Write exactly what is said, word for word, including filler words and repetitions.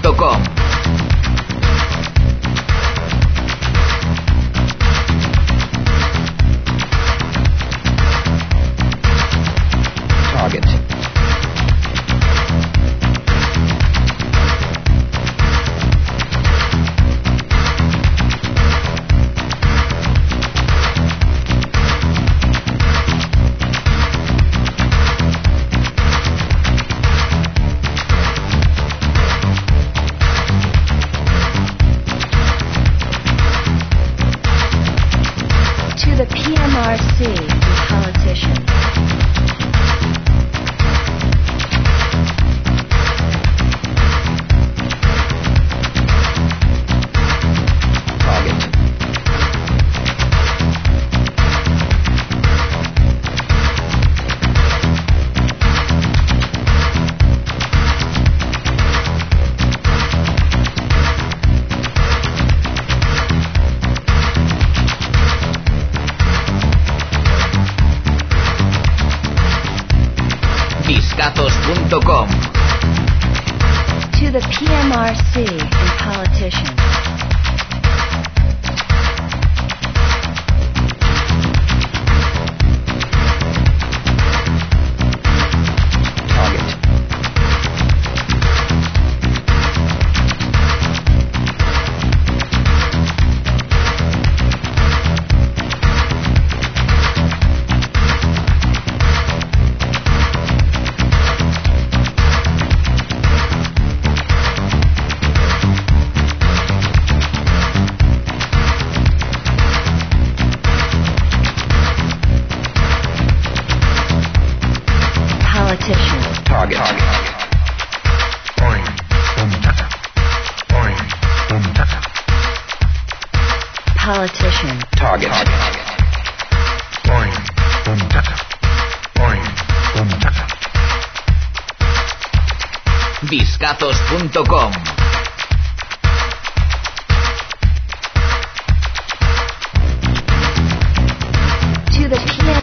punto com. Target. To the P M R C, the politician. Target. Discazos punto com. To the P M R C, the politician. Target. Politician. Target. Oin, boom, taka. Oin, boom, taka. Politician. Target. Oin, boom, taka. Oin, boom, taka. Discazos punto com.